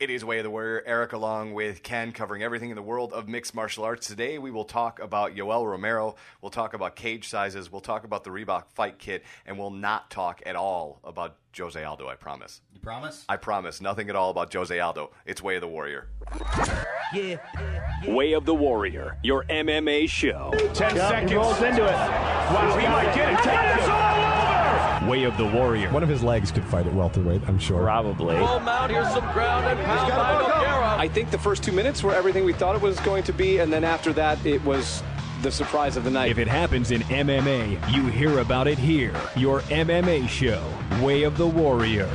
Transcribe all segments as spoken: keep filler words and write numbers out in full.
It is Way of the Warrior. Eric along with Ken covering everything in the world of mixed martial arts. Today we will talk about Yoel Romero. We'll talk about cage sizes. We'll talk about the Reebok fight kit. And we'll not talk at all about Jose Aldo, I promise. You promise? I promise. Nothing at all about Jose Aldo. It's Way of the Warrior. Yeah. Way of the Warrior, your M M A show. Ten yep, seconds. He rolls into it. Wow, he might get it. Ten is all over. Way of the Warrior. One of his legs could fight at welterweight, I'm sure. Probably. Full mount. Here's some ground and pound by Nogueira. I think the first two minutes were everything we thought it was going to be, and then after that, it was the surprise of the night. If it happens in M M A, you hear about it here. Your M M A show, Way of the Warrior.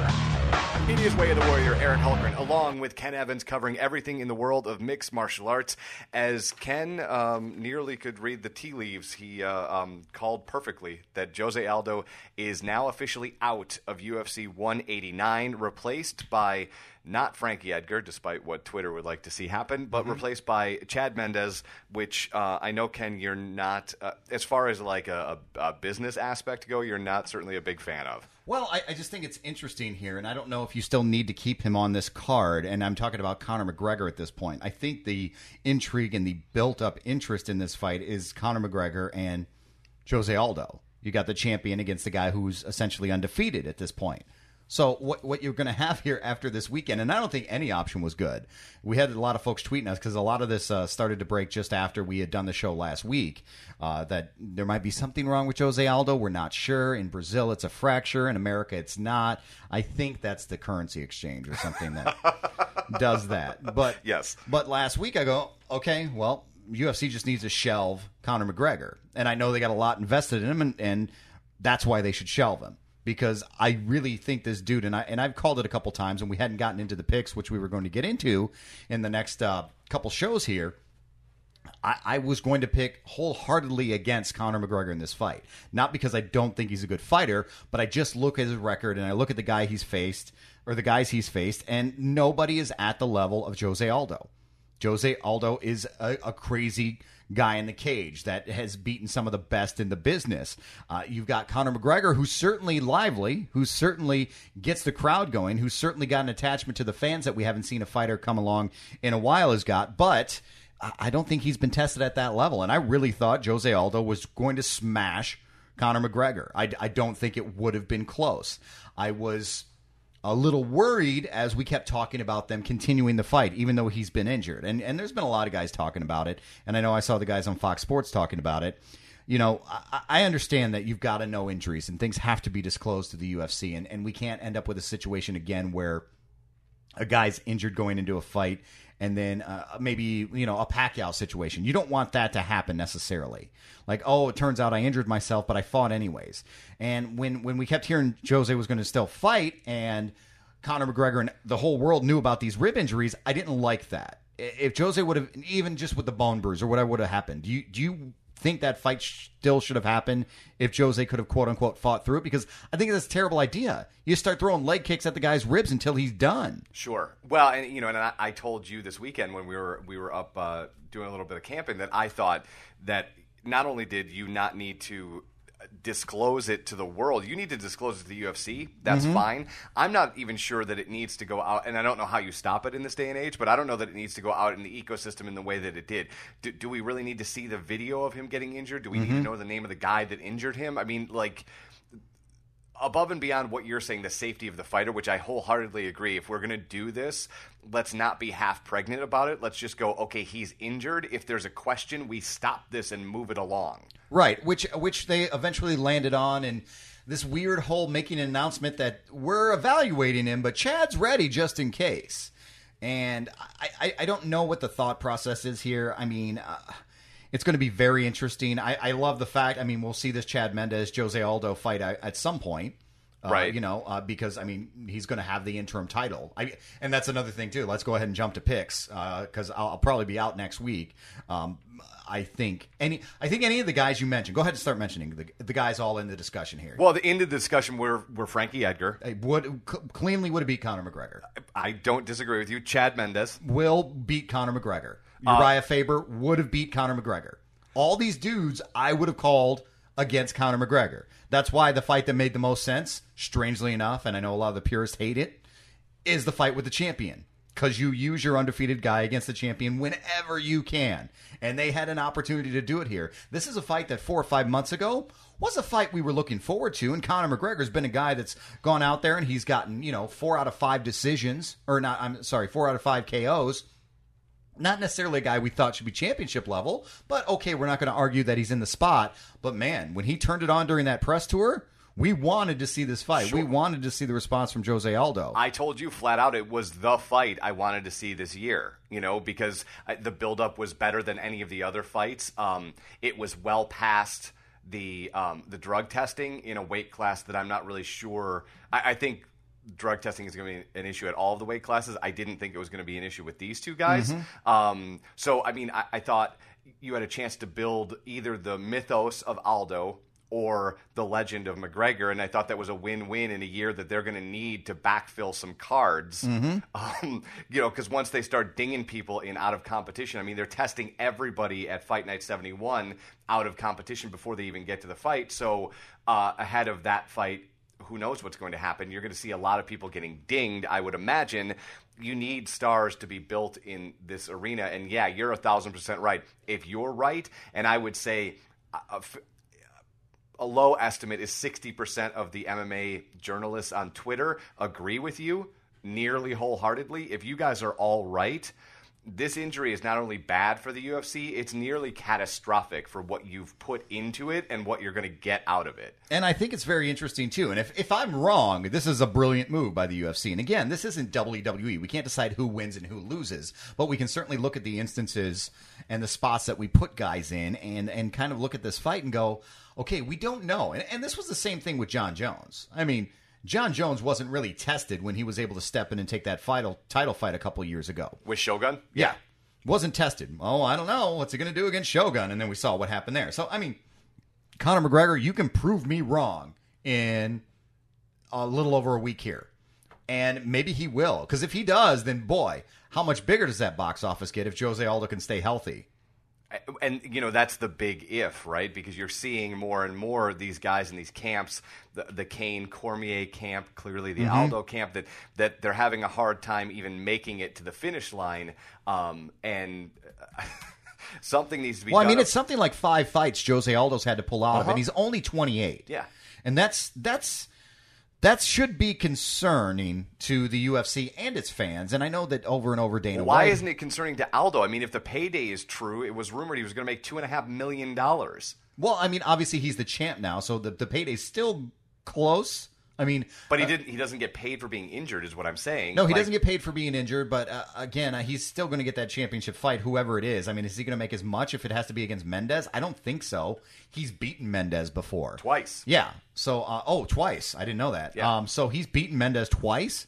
It is Way of the Warrior, Eric Hultgren, along with Ken Evans, covering everything in the world of mixed martial arts. As Ken um, nearly could read the tea leaves, he uh, um, called perfectly that Jose Aldo is now officially out of U F C one eighty-nine, replaced by not Frankie Edgar, despite what Twitter would like to see happen, but mm-hmm. replaced by Chad Mendes, which uh, I know, Ken, you're not, uh, as far as like a, a business aspect go, you're not certainly a big fan of. Well, I, I just think it's interesting here, and I don't know if you still need to keep him on this card, and I'm talking about Conor McGregor at this point. I think the intrigue and the built-up interest in this fight is Conor McGregor and Jose Aldo. You got the champion against the guy who's essentially undefeated at this point. So what what you're going to have here after this weekend, and I don't think any option was good. We had a lot of folks tweeting us because a lot of this uh, started to break just after we had done the show last week, uh, that there might be something wrong with Jose Aldo. We're not sure. In Brazil, it's a fracture. In America, it's not. I think that's the currency exchange or something that does that. But yes. But last week I go, okay, well, U F C just needs to shelve Conor McGregor. And I know they got a lot invested in him, and, and that's why they should shelve him. Because I really think this dude, and, I, and I've called it a couple times, and we hadn't gotten into the picks, which we were going to get into in the next uh, couple shows here. I, I was going to pick wholeheartedly against Conor McGregor in this fight. Not because I don't think he's a good fighter, but I just look at his record, and I look at the guy he's faced, or the guys he's faced, and nobody is at the level of Jose Aldo. Jose Aldo is a, a crazy guy in the cage that has beaten some of the best in the business. Uh, you've got Conor McGregor, who's certainly lively, who certainly gets the crowd going, who's certainly got an attachment to the fans that we haven't seen a fighter come along in a while has got. But I don't think he's been tested at that level. And I really thought Jose Aldo was going to smash Conor McGregor. I, I don't think it would have been close. I was a little worried as we kept talking about them continuing the fight, even though he's been injured. And and there's been a lot of guys talking about it, and I know I saw the guys on Fox Sports talking about it. You know, I, I understand that you've got to know injuries, and things have to be disclosed to the U F C, and, and we can't end up with a situation again where a guy's injured going into a fight, and then uh, maybe, you know, a Pacquiao situation. You don't want that to happen necessarily. Like, oh, it turns out I injured myself, but I fought anyways. And when, when we kept hearing Jose was going to still fight and Conor McGregor and the whole world knew about these rib injuries, I didn't like that. If Jose would have, even just with the bone bruise or whatever would have happened, do you, do you think that fight still should have happened if Jose could have, quote-unquote, fought through it? Because I think that's a terrible idea. You start throwing leg kicks at the guy's ribs until he's done. Sure. Well, and you know, and I, I told you this weekend when we were we were up uh, doing a little bit of camping that I thought that not only did you not need to disclose it to the world, you need to disclose it to the U F C. That's mm-hmm. fine. I'm not even sure that it needs to go out, and I don't know how you stop it in this day and age, but I don't know that it needs to go out in the ecosystem in the way that it did. Do, do we really need to see the video of him getting injured? Do we mm-hmm. need to know the name of the guy that injured him? I mean, like, above and beyond what you're saying, the safety of the fighter, which I wholeheartedly agree. If we're going to do this, let's not be half pregnant about it. Let's just go, okay, he's injured. If there's a question, we stop this and move it along. Right, which which they eventually landed on, and this weird whole making an announcement that we're evaluating him, but Chad's ready just in case. And I, I, I don't know what the thought process is here. I mean, uh, it's going to be very interesting. I, I love the fact, I mean, we'll see this Chad Mendes, Jose Aldo fight at, at some point. Uh, right. You know, uh, because, I mean, he's going to have the interim title. I, and that's another thing, too. Let's go ahead and jump to picks because uh, I'll, I'll probably be out next week. Um, I think any I think any of the guys you mentioned, go ahead and start mentioning the, the guys all in the discussion here. Well, the end of the discussion were, were Frankie Edgar. Would cleanly would have beat Conor McGregor. I don't disagree with you. Chad Mendes. Will beat Conor McGregor. Uh, Uriah Faber would have beat Conor McGregor. All these dudes I would have called against Conor McGregor. That's why the fight that made the most sense, strangely enough, and I know a lot of the purists hate it, is the fight with the champion. because you use your undefeated guy against the champion whenever you can. And they had an opportunity to do it here. This is a fight that four or five months ago was a fight we were looking forward to. And Conor McGregor's been a guy that's gone out there and he's gotten, you know, four out of five decisions, or not, I'm sorry, four out of five K Os. Not necessarily a guy we thought should be championship level, but okay, we're not going to argue that he's in the spot. But man, when he turned it on during that press tour, we wanted to see this fight. Sure. We wanted to see the response from Jose Aldo. I told you flat out it was the fight I wanted to see this year, you know, because the buildup was better than any of the other fights. Um, it was well past the um, the drug testing in a weight class that I'm not really sure. I, I think drug testing is going to be an issue at all of the weight classes. I didn't think it was going to be an issue with these two guys. Mm-hmm. Um, so, I mean, I, I thought you had a chance to build either the mythos of Aldo or the legend of McGregor, and I thought that was a win-win in a year that they're going to need to backfill some cards. Mm-hmm. Um, you know, because once they start dinging people in out of competition, I mean, they're testing everybody at Fight Night seventy-one out of competition before they even get to the fight. So uh, ahead of that fight, who knows what's going to happen? You're going to see a lot of people getting dinged, I would imagine. You need stars to be built in this arena. And yeah, you're a thousand percent right. If you're right, and I would say a, a low estimate is sixty percent of the M M A journalists on Twitter agree with you nearly wholeheartedly. If you guys are all right, this injury is not only bad for the U F C, it's nearly catastrophic for what you've put into it and what you're going to get out of it. And I think it's very interesting, too. And if, if I'm wrong, this is a brilliant move by the U F C. And again, this isn't W W E. We can't decide who wins and who loses. But we can certainly look at the instances and the spots that we put guys in and, and kind of look at this fight and go, okay, we don't know. And, and this was the same thing with John Jones. I mean, John Jones wasn't really tested when he was able to step in and take that final title fight a couple years ago. With Shogun? Yeah. Wasn't tested. Oh, I don't know. What's he going to do against Shogun? And then we saw what happened there. So, I mean, Conor McGregor, you can prove me wrong in a little over a week here. And maybe he will. Because if he does, then boy, how much bigger does that box office get if Jose Aldo can stay healthy? And, you know, that's the big if, right? Because you're seeing more and more of these guys in these camps, the, the Kane Cormier camp, clearly the mm-hmm. Aldo camp, that, that they're having a hard time even making it to the finish line. Um, and something needs to be well, done. Well, I mean, it's something like five fights Jose Aldo's had to pull out uh-huh. of, and he's only twenty-eight. Yeah. And that's that's... That should be concerning to the U F C and its fans. And I know that over and over Dana well, Why White... isn't it concerning to Aldo? I mean, if the payday is true, it was rumored he was going to make two point five million dollars. Well, I mean, obviously he's the champ now, so the, the payday's still close. I mean... But he uh, didn't. He doesn't get paid for being injured is what I'm saying. No, he like, doesn't get paid for being injured, but uh, again, uh, he's still going to get that championship fight, whoever it is. I mean, is he going to make as much if it has to be against Mendez? I don't think so. He's beaten Mendez before. Twice. Yeah. So, uh, oh, twice. I didn't know that. Yeah. Um, so he's beaten Mendez twice.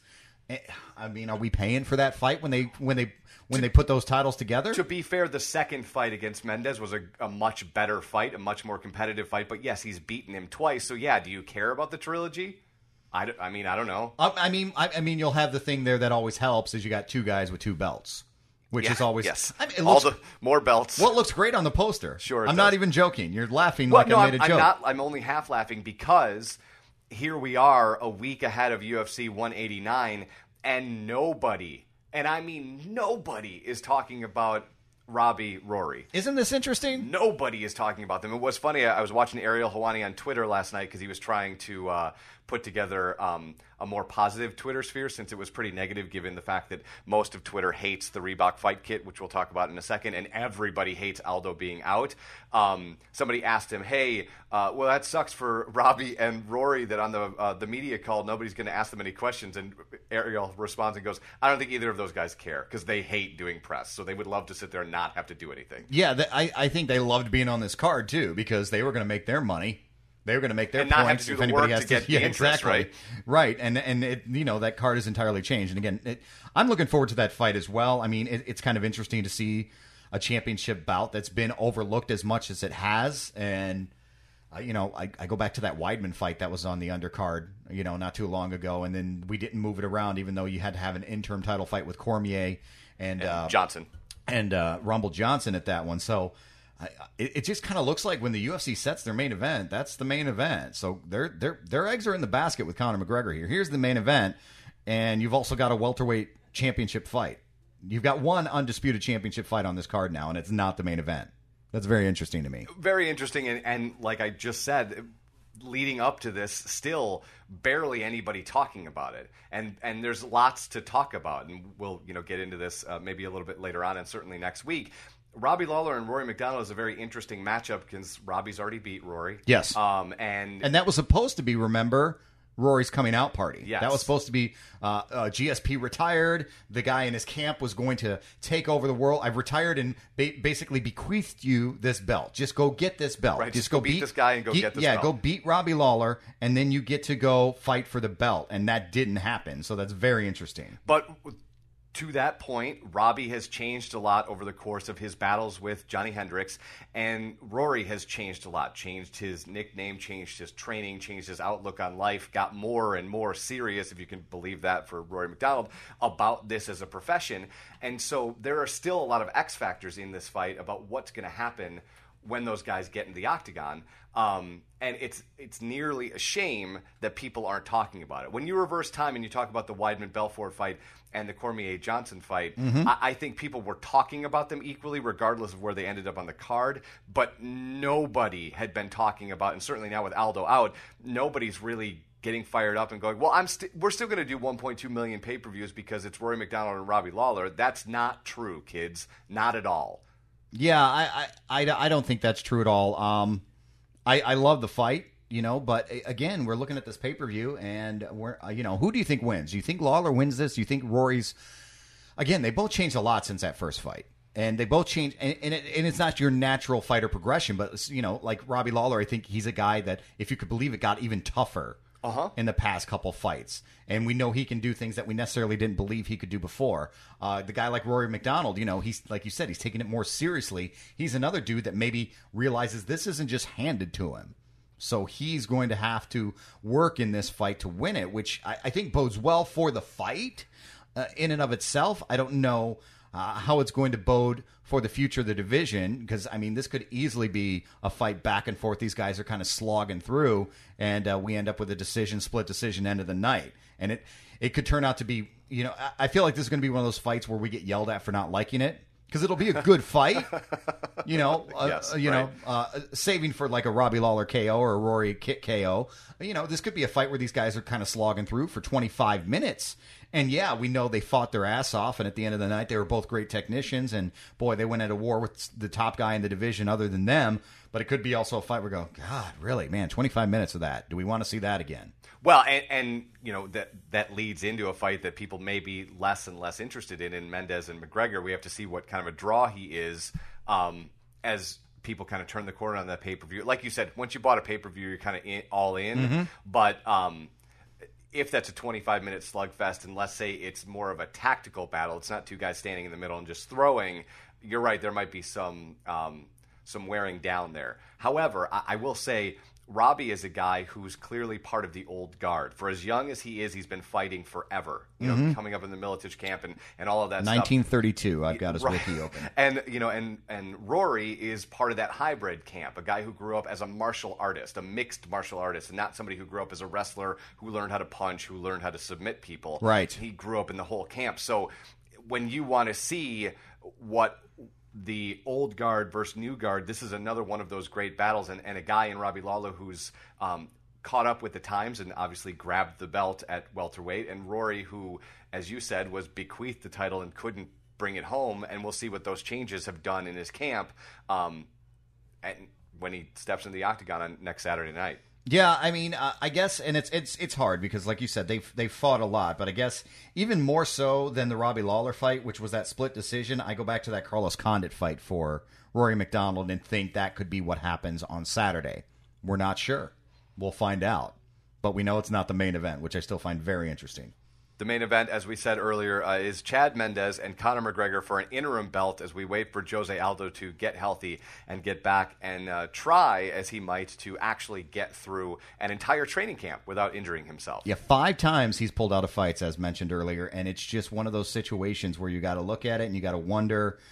I mean, are we paying for that fight when they when they when they put those titles together? To be fair, the second fight against Mendez was a, a much better fight, a much more competitive fight. But yes, he's beaten him twice. So yeah, do you care about the trilogy? I, I mean, I don't know. I, I mean, I, I mean, you'll have the thing there that always helps is you got two guys with two belts, which yeah, is always yes. I mean, it looks, all the more belts. Well, it looks great on the poster. Sure, I'm does. not even joking. You're laughing well, like no, I made I'm, a joke. I'm not. I'm only half laughing because here we are a week ahead of U F C one eighty-nine, and nobody, and I mean nobody, is talking about Robbie Rory. Isn't this interesting? Nobody is talking about them. It was funny. I was watching Ariel Helwani on Twitter last night because he was trying to uh, put together um, a more positive Twitter sphere since it was pretty negative given the fact that most of Twitter hates the Reebok fight kit, which we'll talk about in a second, and everybody hates Aldo being out. Um, somebody asked him, hey, uh, well, that sucks for Robbie and Rory that on the uh, the media call, nobody's going to ask them any questions. And Ariel responds and goes, I don't think either of those guys care because they hate doing press. So they would love to sit there and not have to do anything. Yeah, the, I, I think they loved being on this card, too, because they were going to make their money. They were going to make their and points. not have to do if the anybody work has to get yeah, the interest, exactly. right? Right, and and it, you know that card is entirely changed. And again, it, I'm looking forward to that fight as well. I mean, it, it's kind of interesting to see a championship bout that's been overlooked as much as it has. And uh, you know, I, I go back to that Weidman fight that was on the undercard, you know, not too long ago, and then we didn't move it around, even though you had to have an interim title fight with Cormier and, and uh, Johnson and uh, Rumble Johnson at that one. So. It, it just kind of looks like when the U F C sets their main event, that's the main event. So their their their eggs are in the basket with Conor McGregor here. Here's the main event, and you've also got a welterweight championship fight. You've got one undisputed championship fight on this card now, and it's not the main event. That's very interesting to me. Very interesting, and, and like I just said, leading up to this, still barely anybody talking about it, and and there's lots to talk about, and we'll you know get into this uh, maybe a little bit later on, and certainly next week. Robbie Lawler and Rory McDonald is a very interesting matchup because Robbie's already beat Rory. Yes, um, and and that was supposed to be, remember, Rory's coming out party. Yes. That was supposed to be uh, uh, G S P retired. The guy in his camp was going to take over the world. I've retired and ba- basically bequeathed you this belt. Just go get this belt. Right, just go beat this guy and go get this yeah, belt. go beat Robbie Lawler, and then you get to go fight for the belt. And that didn't happen. So that's very interesting. But to that point, Robbie has changed a lot over the course of his battles with Johnny Hendricks, and Rory has changed a lot, changed his nickname, changed his training, changed his outlook on life, got more and more serious, if you can believe that for Rory McDonald, about this as a profession. And so there are still a lot of X factors in this fight about what's going to happen when those guys get in the octagon. Um, and it's it's nearly a shame that people aren't talking about it. When you reverse time and you talk about the Weidman-Belfort fight and the Cormier-Johnson fight, Mm-hmm. I, I think people were talking about them equally regardless of where they ended up on the card, but nobody had been talking about, and certainly now with Aldo out, nobody's really getting fired up and going, well, I'm st- we're still going to do one point two million pay-per-views because it's Rory McDonald and Robbie Lawler. That's not true, kids. Not at all. Yeah, I, I, I, I don't think that's true at all. Um, I, I love the fight, you know, but again, we're looking at this pay-per-view, and we're, uh, you know, who do you think wins? Do you think Lawler wins this? Do you think Rory's? Again, they both changed a lot since that first fight, and they both changed, and, and, it, and it's not your natural fighter progression, but you know, like Robbie Lawler, I think he's a guy that, if you could believe it, got even tougher. Uh-huh. In the past couple fights. And we know he can do things that we necessarily didn't believe he could do before. Uh, the guy like Rory McDonald, you know, he's like you said, he's taking it more seriously. He's another dude that maybe realizes this isn't just handed to him. So he's going to have to work in this fight to win it, which I, I think bodes well for the fight uh, in and of itself. I don't know uh, how it's going to bode for the future of the division, because, I mean, this could easily be a fight back and forth. These guys are kind of slogging through, and uh, we end up with a decision, split decision, end of the night. And it, it could turn out to be, you know, I, I feel like this is going to be one of those fights where we get yelled at for not liking it, because it'll be a good fight, you know, uh, yes, you right. know, uh, saving for like a Robbie Lawler K O or a Rory Kick K O. You know, this could be a fight where these guys are kind of slogging through for twenty-five minutes. And yeah, we know they fought their ass off, and at the end of the night, they were both great technicians, and boy, they went into war with the top guy in the division other than them. But it could be also a fight where we go, God, really, man, twenty-five minutes of that. Do we want to see that again? Well, and, and you know that that leads into a fight that people may be less and less interested in in Mendes and McGregor. We have to see what kind of a draw he is um, as people kind of turn the corner on that pay-per-view. Like you said, once you bought a pay-per-view, you're kind of in, all in. Mm-hmm. But um, if that's a twenty-five minute slugfest, and let's say it's more of a tactical battle, it's not two guys standing in the middle and just throwing, you're right, there might be some um, some wearing down there. However, I, I will say Robbie is a guy who's clearly part of the old guard. For as young as he is, he's been fighting forever. You know, mm-hmm. coming up in the Militich camp and, and all of that nineteen thirty-two, stuff. I've got his right. wiki open. And you know, and and Rory is part of that hybrid camp, a guy who grew up as a martial artist, a mixed martial artist, and not somebody who grew up as a wrestler who learned how to punch, who learned how to submit people. Right. He grew up in the whole camp. So when you want to see what the old guard versus new guard, this is another one of those great battles, and, and a guy in Robbie Lawler who's um, caught up with the times and obviously grabbed the belt at welterweight, and Rory who, as you said, was bequeathed the title and couldn't bring it home, and we'll see what those changes have done in his camp um, and when he steps in the octagon on next Saturday night. Yeah, I mean, uh, I guess, and it's it's it's hard because, like you said, they've they fought a lot. But I guess even more so than the Robbie Lawler fight, which was that split decision, I go back to that Carlos Condit fight for Rory McDonald and think that could be what happens on Saturday. We're not sure. We'll find out. But we know it's not the main event, which I still find very interesting. The main event, as we said earlier, uh, is Chad Mendes and Conor McGregor for an interim belt as we wait for Jose Aldo to get healthy and get back and uh, try, as he might, to actually get through an entire training camp without injuring himself. Yeah, five times he's pulled out of fights, as mentioned earlier, and it's just one of those situations where you got to look at it and you got to wonder,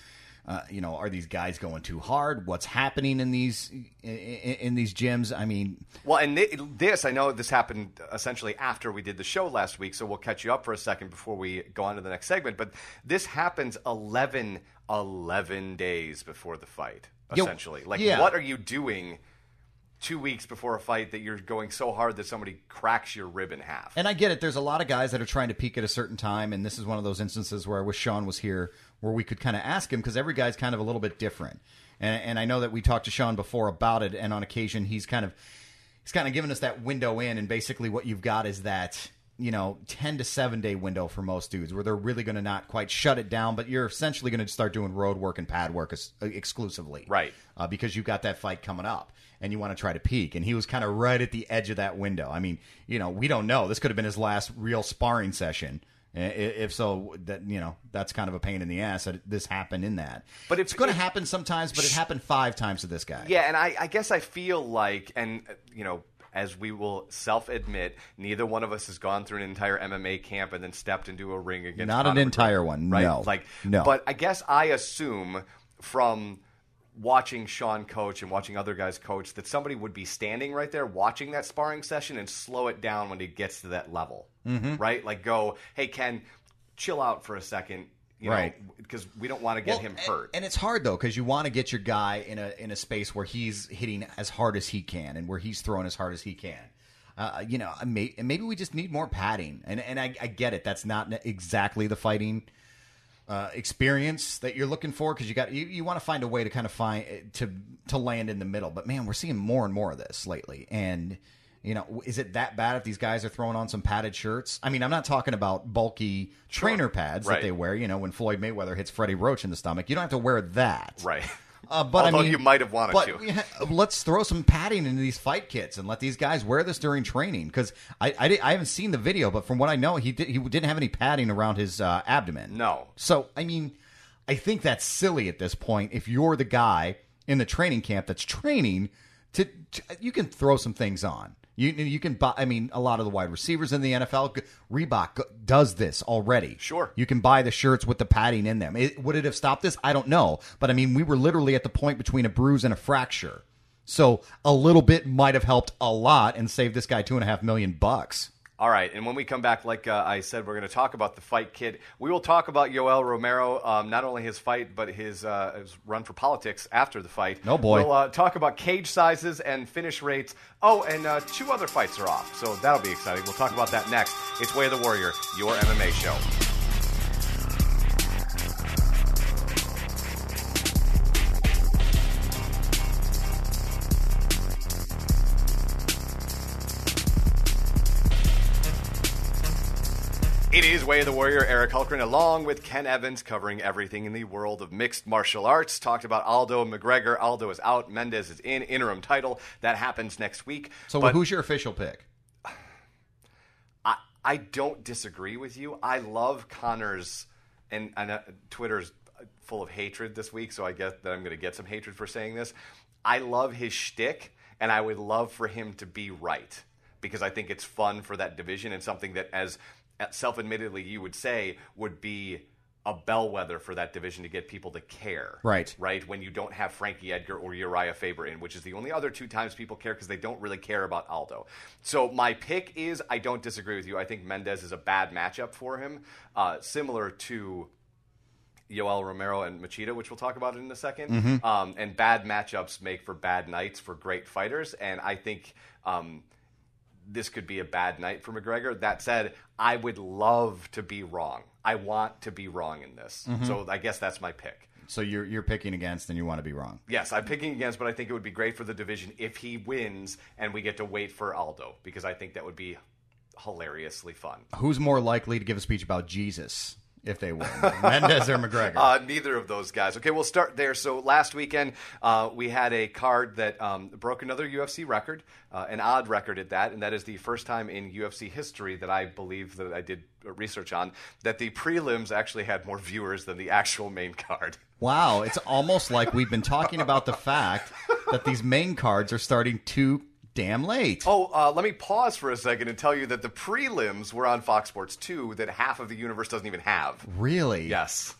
Uh, you know, are these guys going too hard? What's happening in these in, in these gyms? I mean, well, and this I know this happened essentially after we did the show last week, so we'll catch you up for a second before we go on to the next segment. But this happens eleven, eleven days before the fight, essentially. Yo, like, yeah. what are you doing two weeks before a fight that you're going so hard that somebody cracks your rib in half? And I get it. There's a lot of guys that are trying to peak at a certain time, and this is one of those instances where I wish Sean was here, where we could kind of ask him, because every guy's kind of a little bit different. And, and I know that we talked to Sean before about it, and on occasion he's kind of he's kind of given us that window in, and basically what you've got is that, you know, ten to seven day window for most dudes where they're really going to not quite shut it down, but you're essentially going to start doing road work and pad work as, uh, exclusively. Right. Uh, because you've got that fight coming up and you want to try to peak. And he was kind of right at the edge of that window. I mean, you know, we don't know. This could have been his last real sparring session. If so, that, you know, that's kind of a pain in the ass that this happened in that. But it's going to happen sometimes, but it happened five times to this guy. Yeah, and I, I guess I feel like, and, you know, as we will self-admit, neither one of us has gone through an entire M M A camp and then stepped into a ring against Not Conor an entire McGregor, one, right? no. Like, no. But I guess I assume from watching Sean coach and watching other guys coach that somebody would be standing right there watching that sparring session and slow it down when it gets to that level, mm-hmm. right? Like go, hey, Ken, chill out for a second. You right, because we don't want to get well, him and, hurt. And it's hard though, because you want to get your guy in a in a space where he's hitting as hard as he can and where he's throwing as hard as he can. Uh, you know, may, maybe we just need more padding. And and I, I get it. That's not exactly the fighting uh, experience that you're looking for, because you got you, you want to find a way to kind of find to to land in the middle. But man, we're seeing more and more of this lately. And you know, is it that bad if these guys are throwing on some padded shirts? I mean, I'm not talking about bulky trainer pads right. that they wear. You know, when Floyd Mayweather hits Freddie Roach in the stomach, you don't have to wear that. Right. Uh, but Although I mean, you might have wanted but, to. Yeah, let's throw some padding into these fight kits and let these guys wear this during training. Because I, I, I haven't seen the video, but from what I know, he did, he didn't have any padding around his uh, abdomen. No. So, I mean, I think that's silly at this point. If you're the guy in the training camp that's training, to, to you can throw some things on. You you can buy. I mean, a lot of the wide receivers in the N F L, Reebok does this already. Sure, you can buy the shirts with the padding in them. It, would it have stopped this? I don't know, but I mean, we were literally at the point between a bruise and a fracture, so a little bit might have helped a lot and saved this guy two and a half million bucks. All right, and when we come back, like uh, I said, we're going to talk about the fight kid. We will talk about Yoel Romero, um, not only his fight, but his, uh, his run for politics after the fight. No boy. We'll uh, talk about cage sizes and finish rates. Oh, and uh, two other fights are off, so that'll be exciting. We'll talk about that next. It's Way of the Warrior, your M M A show. It is Way of the Warrior. Eric Hulkran along with Ken Evans covering everything in the world of mixed martial arts. Talked about Aldo and McGregor. Aldo is out. Mendez is in. Interim title. That happens next week. So but who's your official pick? I, I don't disagree with you. I love Conor's, and, and uh, Twitter's full of hatred this week, so I guess that I'm going to get some hatred for saying this. I love his shtick, and I would love for him to be right, because I think it's fun for that division and something that, as self-admittedly you would say, would be a bellwether for that division to get people to care. Right. Right? When you don't have Frankie Edgar or Uriah Faber in, which is the only other two times people care because they don't really care about Aldo. So my pick is, I don't disagree with you. I think Mendez is a bad matchup for him, uh, similar to Yoel Romero and Machida, which we'll talk about in a second. Mm-hmm. Um, and bad matchups make for bad nights for great fighters. And I think um, this could be a bad night for McGregor. That said, I would love to be wrong. I want to be wrong in this. Mm-hmm. So I guess that's my pick. So you're you're picking against and you want to be wrong. Yes, I'm picking against, but I think it would be great for the division if he wins and we get to wait for Aldo, because I think that would be hilariously fun. Who's more likely to give a speech about Jesus if they win, Mendez or McGregor? Uh, neither of those guys. Okay, we'll start there. So last weekend, uh, we had a card that um, broke another U F C record, uh, an odd record at that, and that is the first time in U F C history that I believe that I did research on, that the prelims actually had more viewers than the actual main card. Wow, it's almost like we've been talking about the fact that these main cards are starting too damn late. Oh, uh, let me pause for a second and tell you that the prelims were on Fox Sports two that half of the universe doesn't even have. Really? Yes.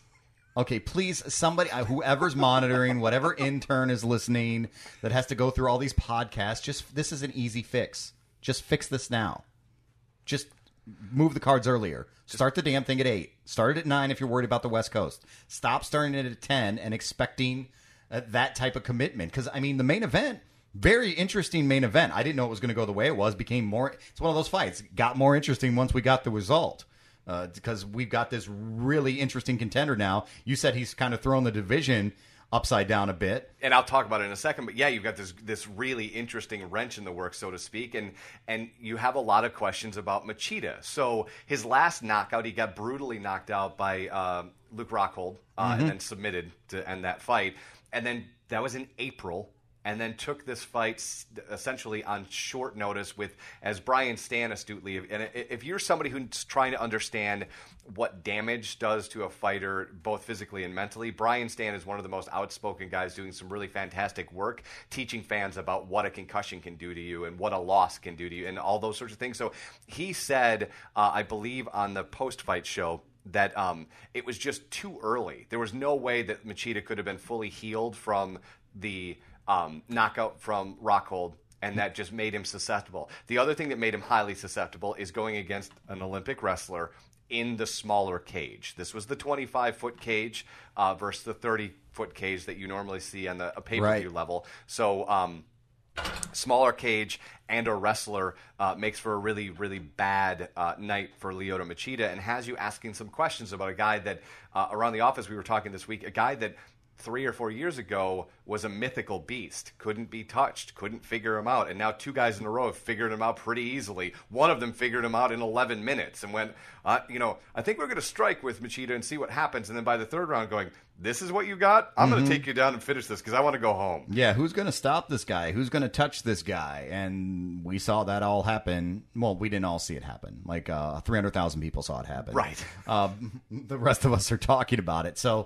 Okay, please, somebody, whoever's monitoring, whatever intern is listening that has to go through all these podcasts, just this is an easy fix. Just fix this now. Just move the cards earlier. Start the damn thing at eight. Start it at nine if you're worried about the West Coast. Stop starting it at ten and expecting uh, that type of commitment. Because, I mean, the main event, very interesting main event. I didn't know it was going to go the way it was. Became more, it's one of those fights. Got more interesting once we got the result. Uh, because we've got this really interesting contender now. You said he's kind of thrown the division upside down a bit. And I'll talk about it in a second. But yeah, you've got this this really interesting wrench in the works, so to speak. And and you have a lot of questions about Machida. So his last knockout, he got brutally knocked out by uh, Luke Rockhold uh, mm-hmm. and then submitted to end that fight. And then that was in April. And then took this fight essentially on short notice with, as Brian Stann astutely, and if you're somebody who's trying to understand what damage does to a fighter, both physically and mentally, Brian Stann is one of the most outspoken guys doing some really fantastic work, teaching fans about what a concussion can do to you and what a loss can do to you and all those sorts of things. So he said, uh, I believe on the post-fight show, that um, it was just too early. There was no way that Machida could have been fully healed from the Um, knockout from Rockhold, and that just made him susceptible. The other thing that made him highly susceptible is going against an Olympic wrestler in the smaller cage. This was the twenty-five-foot cage uh, versus the thirty-foot cage that you normally see on the a pay-per-view right. level. So um, smaller cage and a wrestler uh, makes for a really, really bad uh, night for Lyoto Machida, and has you asking some questions about a guy that, uh, around the office we were talking this week, a guy that three or four years ago was a mythical beast, couldn't be touched, couldn't figure him out, and now two guys in a row have figured him out pretty easily. One of them figured him out in eleven minutes and went, uh, you know, I think we're going to strike with Machida and see what happens, and then by the third round going, this is what you got? I'm mm-hmm. going to take you down and finish this because I want to go home. Yeah, who's going to stop this guy? Who's going to touch this guy? And we saw that all happen. Well, we didn't all see it happen. Like uh, three hundred thousand people saw it happen. Right. Um, the rest of us are talking about it. So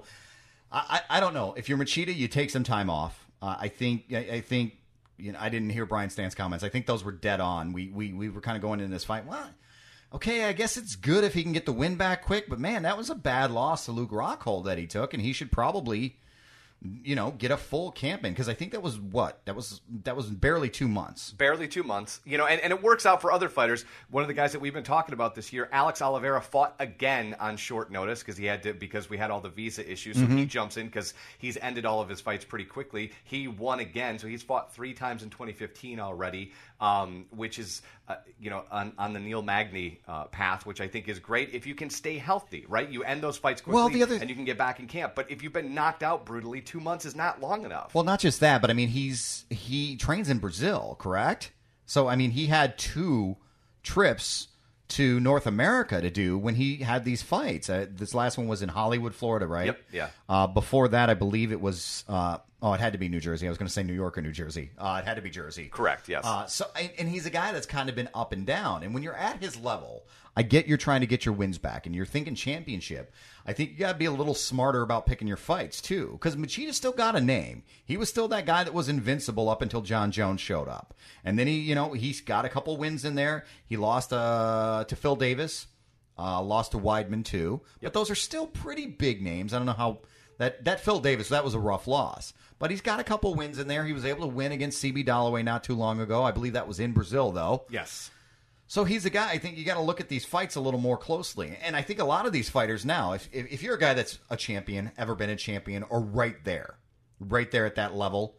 I, I don't know. If you're Machida, you take some time off. Uh, I think. I, I think. You know, I didn't hear Brian Stann's comments. I think those were dead on. We we we were kind of going into this fight. Well, okay, I guess it's good if he can get the win back quick. But man, that was a bad loss to Luke Rockhold that he took, and he should probably, you know, get a full camp in, because I think that was what that was that was barely two months. Barely two months, you know, and, and it works out for other fighters. One of the guys that we've been talking about this year, Alex Oliveira, fought again on short notice because he had to because we had all the visa issues. So mm-hmm. he jumps in because he's ended all of his fights pretty quickly. He won again, so he's fought three times in twenty fifteen already, um, which is uh, you know on, on the Neil Magny uh, path, which I think is great if you can stay healthy. Right, you end those fights quickly, well, the other... and you can get back in camp. But if you've been knocked out brutally, two months is not long enough. Well, not just that, but I mean, he's he trains in Brazil, correct? So, I mean, he had two trips to North America to do when he had these fights. Uh, this last one was in Hollywood, Florida, right? Yep, yeah. Uh, before that, I believe it was, uh, oh, it had to be New Jersey. I was going to say New York or New Jersey. Uh, it had to be Jersey. Correct, yes. Uh, so, and, and he's a guy that's kind of been up and down. And when you're at his level, I get you're trying to get your wins back and you're thinking championship. I think you got to be a little smarter about picking your fights, too, because Machida still got a name. He was still that guy that was invincible up until John Jones showed up. And then he, you know, he's got a couple wins in there. He lost uh, to Phil Davis, uh, lost to Weidman, too. But those are still pretty big names. I don't know how that, that Phil Davis, that was a rough loss. But he's got a couple wins in there. He was able to win against C B Dalloway not too long ago. I believe that was in Brazil, though. Yes. So he's a guy, I think you got to look at these fights a little more closely. And I think a lot of these fighters now, if, if if you're a guy that's a champion, ever been a champion, or right there, right there at that level,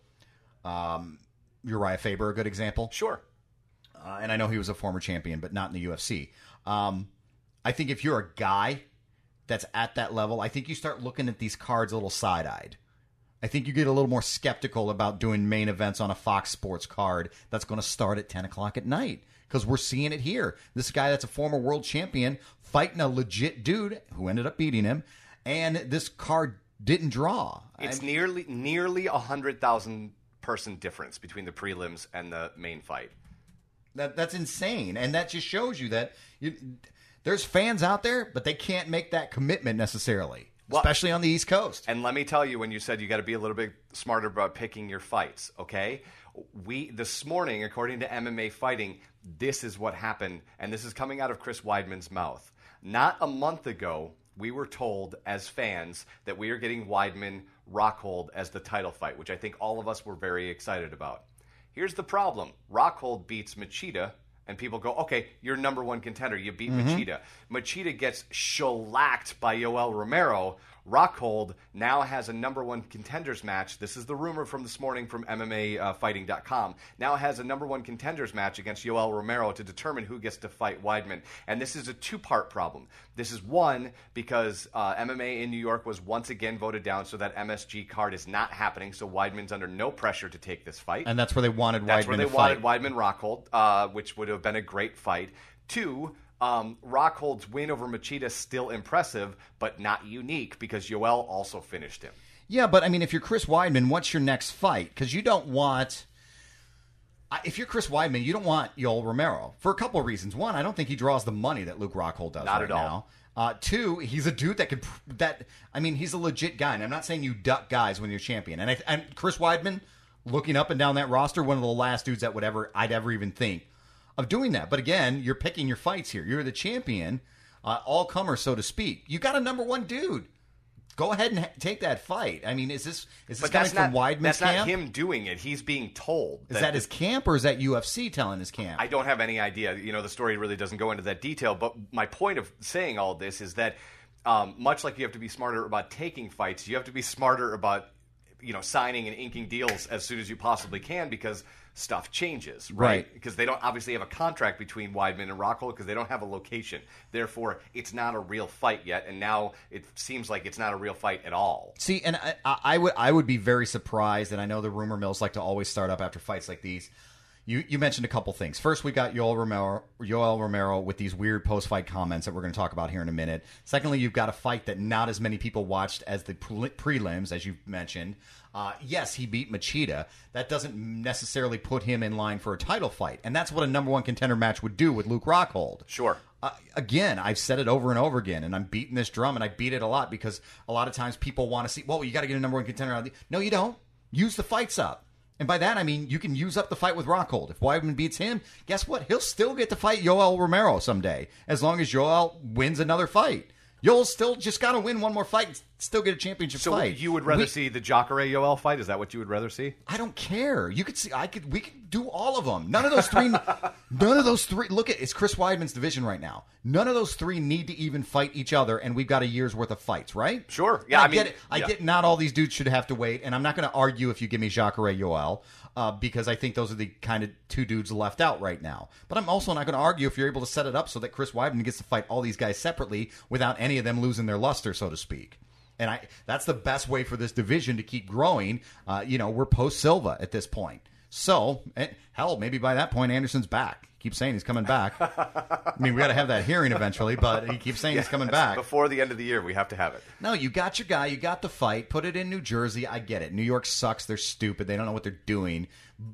um, Uriah Faber, a good example. Sure. Uh, and I know he was a former champion, but not in the U F C. Um, I think if you're a guy that's at that level, I think you start looking at these cards a little side-eyed. I think you get a little more skeptical about doing main events on a Fox Sports card that's going to start at ten o'clock at night. Because we're seeing it here. This guy that's a former world champion fighting a legit dude who ended up beating him, and this card didn't draw. It's I'm, nearly nearly a hundred thousand person difference between the prelims and the main fight. That that's insane, and that just shows you that you, there's fans out there, but they can't make that commitment necessarily. Well, especially on the East Coast. And let me tell you, when you said you got to be a little bit smarter about picking your fights, okay? We this morning, according to M M A Fighting, this is what happened, and this is coming out of Chris Weidman's mouth. Not a month ago, we were told as fans that we are getting Weidman Rockhold as the title fight, which I think all of us were very excited about. Here's the problem. Rockhold beats Machida, and people go, okay, you're number one contender. You beat mm-hmm. Machida. Machida gets shellacked by Yoel Romero. Rockhold now has a number one contenders match. This is the rumor from this morning from M M A Fighting dot com. Now has a number one contenders match against Yoel Romero to determine who gets to fight Weidman. And this is a two-part problem. This is one, because uh, M M A in New York was once again voted down, so that M S G card is not happening, so Weidman's under no pressure to take this fight. And that's where they wanted Weidman That's where they to wanted fight. Weidman Rockhold, uh, which would have been a great fight. Two, Um, Rockhold's win over Machida is still impressive, but not unique because Yoel also finished him. Yeah, but I mean, if you're Chris Weidman, what's your next fight? Because you don't want... If you're Chris Weidman, you don't want Yoel Romero for a couple of reasons. One, I don't think he draws the money that Luke Rockhold does not right at all. now. Uh, two, he's a dude that could... That I mean, he's a legit guy, and I'm not saying you duck guys when you're champion. And, I, and Chris Weidman, looking up and down that roster, one of the last dudes that would ever I'd ever even think of doing that. But again, you're picking your fights here. You're the champion, uh, all-comer, so to speak. You got a number one dude. Go ahead and ha- take that fight. I mean, is this is this But coming that's not, from Weidman's that's camp? not him doing it. He's being told. Is that, that his camp, or is that U F C telling his camp? I don't have any idea. You know, the story really doesn't go into that detail. But my point of saying all this is that um, much like you have to be smarter about taking fights, you have to be smarter about, you know, signing and inking deals as soon as you possibly can, because stuff changes, right? Right. Because they don't obviously have a contract between Weidman and Rockhold because they don't have a location. Therefore, it's not a real fight yet, and now it seems like it's not a real fight at all. See, and I, I, I would I would be very surprised, and I know the rumor mills like to always start up after fights like these. You you mentioned a couple things. First, we got Yoel Romero, Yoel Romero with these weird post-fight comments that we're going to talk about here in a minute. Secondly, you've got a fight that not as many people watched as the pre- prelims, as you mentioned. Uh, yes, he beat Machida. That doesn't necessarily put him in line for a title fight, and that's what a number one contender match would do with Luke Rockhold. Sure. Uh, again, I've said it over and over again, and I'm beating this drum, and I beat it a lot because a lot of times people want to see, well, you got to get a number one contender out of the... No, you don't. Use the fights up. And by that, I mean, you can use up the fight with Rockhold. If Weidman beats him, guess what? He'll still get to fight Yoel Romero someday, as long as Yoel wins another fight. Yoel's still just got to win one more fight and still get a championship so fight. you would rather we, see the Jacare Yoel fight? Is that what you would rather see? I don't care. You could see. I could. We could do all of them. None of those three. none of those three. Look at it's Chris Weidman's division right now. None of those three need to even fight each other, and we've got a year's worth of fights, right? Sure. Yeah. I, I mean, get it. I yeah. get. Not all these dudes should have to wait, and I'm not going to argue if you give me Jacare Yoel. Uh, because I think those are the kind of two dudes left out right now. But I'm also not going to argue if you're able to set it up so that Chris Weidman gets to fight all these guys separately without any of them losing their luster, so to speak. And I that's the best way for this division to keep growing. Uh, you know, we're post-Silva at this point. So, and hell, maybe by that point, Anderson's back. He keeps saying he's coming back. I mean, we got to have that hearing eventually, but he keeps saying Yeah, he's coming back. Before the end of the year, we have to have it. No, you got your guy. You got the fight. Put it in New Jersey. I get it. New York sucks. They're stupid. They don't know what they're doing.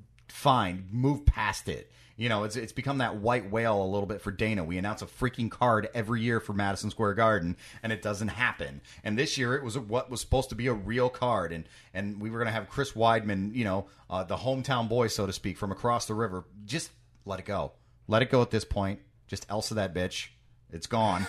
Fine. Move past it. You know, it's it's become that white whale a little bit for Dana. We announce a freaking card every year for Madison Square Garden, and it doesn't happen. And this year, it was what was supposed to be a real card, and and we were going to have Chris Weidman, you know, uh, the hometown boy, so to speak, from across the river. Just let it go. Let it go at this point. Just Elsa that bitch. It's gone.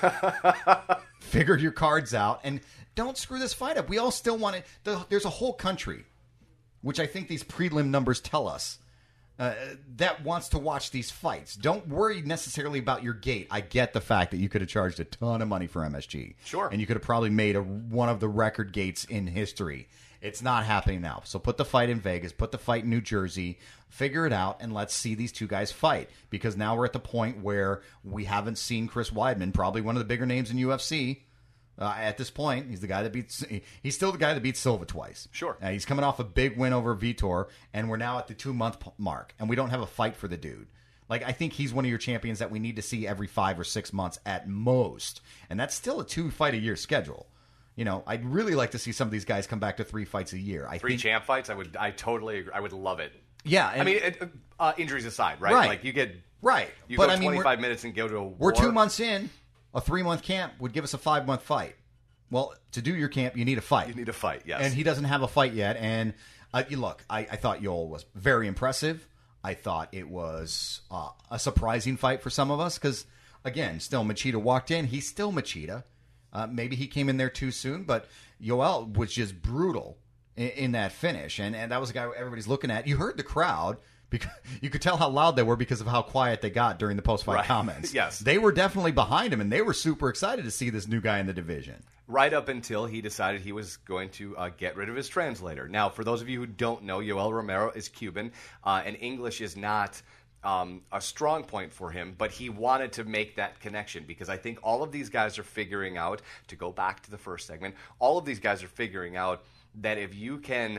Figure your cards out, and don't screw this fight up. We all still want it. The, there's a whole country, which I think these prelim numbers tell us, Uh, that wants to watch these fights. Don't worry necessarily about your gate. I get the fact that you could have charged a ton of money for M S G. Sure. And you could have probably made a, one of the record gates in history. It's not happening now. So put the fight in Vegas, put the fight in New Jersey, figure it out, and let's see these two guys fight. Because now we're at the point where we haven't seen Chris Weidman, probably one of the bigger names in U F C. Uh, at this point, he's the guy that beats. He's still the guy that beats Silva twice. Sure, uh, he's coming off a big win over Vitor, and we're now at the two month mark, and we don't have a fight for the dude. Like I think he's one of your champions that we need to see every five or six months at most, and that's still a two fight a year schedule. You know, I'd really like to see some of these guys come back to three fights a year. I three think, champ fights. I would. I totally agree. I would love it. Yeah, and, I mean, it, uh, injuries aside, right? Right. Like you get right. You but go I mean, twenty-five minutes and go to a war. We're two months in. A three month camp would give us a five month fight. Well, to do your camp, you need a fight. You need a fight, yes. And he doesn't have a fight yet. And uh, you look, I, I thought Yoel was very impressive. I thought it was uh, a surprising fight for some of us because, again, still Machida walked in. He's still Machida. Uh, maybe he came in there too soon, but Yoel was just brutal in, in that finish. And, and that was a guy everybody's looking at. You heard the crowd. Because you could tell how loud they were because of how quiet they got during the post-fight right. comments. Yes. They were definitely behind him, and they were super excited to see this new guy in the division. Right up until he decided he was going to uh, get rid of his translator. Now, for those of you who don't know, Yoel Romero is Cuban, uh, and English is not um, a strong point for him, but he wanted to make that connection because I think all of these guys are figuring out, to go back to the first segment, all of these guys are figuring out that if you can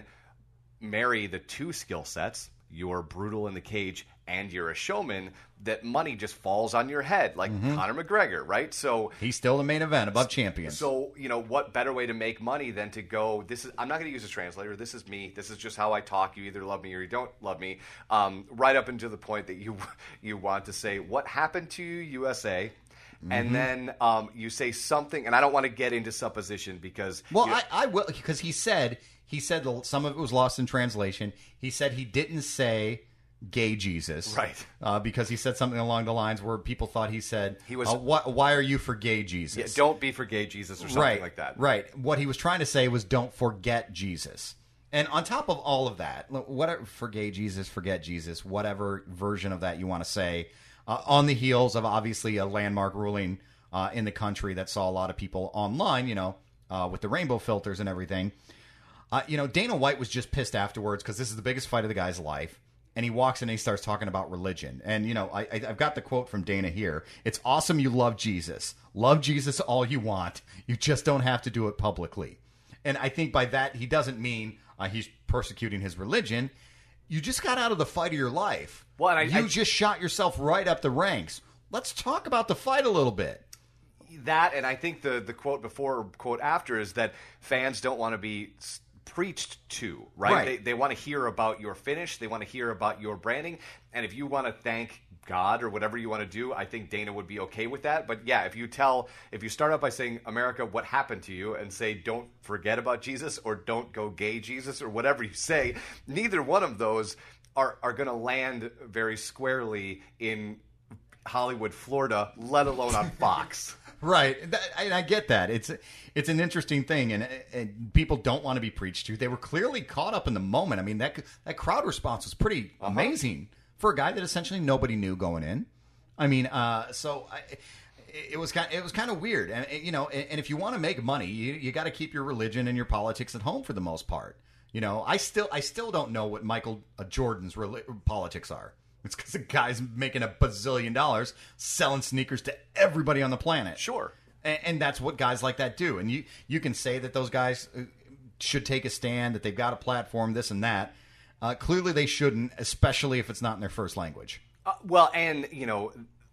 marry the two skill sets, you're brutal in the cage and you're a showman, that money just falls on your head, like mm-hmm. Conor McGregor, right? So he's still the main event above champions. So, you know, what better way to make money than to go, this is, I'm not going to use a translator. This is me. This is just how I talk. You either love me or you don't love me. Um, right up until the point that you you want to say, what happened to you, U S A? Mm-hmm. And then um, you say something, and I don't want to get into supposition because... Well, you know, I, I will, because he said... He said some of it was lost in translation. He said he didn't say gay Jesus. Right. Uh, because he said something along the lines where people thought he said, he was, uh, wh- why are you for gay Jesus? Yeah, don't be for gay Jesus or something right, like that. Right. What he was trying to say was don't forget Jesus. And on top of all of that, whatever, for gay Jesus, forget Jesus, whatever version of that you want to say, uh, on the heels of obviously a landmark ruling uh, in the country that saw a lot of people online, you know, uh, with the rainbow filters and everything. Uh, you know, Dana White was just pissed afterwards because this is the biggest fight of the guy's life. And he walks in and he starts talking about religion. And, you know, I, I, I've got the quote from Dana here. It's awesome you love Jesus. Love Jesus all you want. You just don't have to do it publicly. And I think by that, he doesn't mean uh, he's persecuting his religion. You just got out of the fight of your life. Well, and I, you I, just shot yourself right up the ranks. Let's talk about the fight a little bit. That, and I think the, the quote before or quote after is that fans don't want to be preached to, right? right. They, they want to hear about your finish. They want to hear about your branding. And if you want to thank God or whatever you want to do, I think Dana would be okay with that. But yeah, if you tell, if you start out by saying, America, what happened to you? And say, don't forget about Jesus or don't go gay Jesus or whatever you say, neither one of those are, are going to land very squarely in Hollywood, Florida, let alone on Fox. Right, and I get that. It's it's an interesting thing, and, and people don't want to be preached to. They were clearly caught up in the moment. I mean, that that crowd response was pretty uh-huh. amazing for a guy that essentially nobody knew going in. I mean, uh, so I, it was kind it was kind of weird, and you know, and, and if you want to make money, you you got to keep your religion and your politics at home for the most part. You know, I still I still don't know what Michael Jordan's rel- politics are. It's because the guy's making a bazillion dollars selling sneakers to everybody on the planet. Sure. And, and that's what guys like that do. And you, you can say that those guys should take a stand, that they've got a platform, this and that. Uh, clearly they shouldn't, especially if it's not in their first language. Uh, well, and, you know,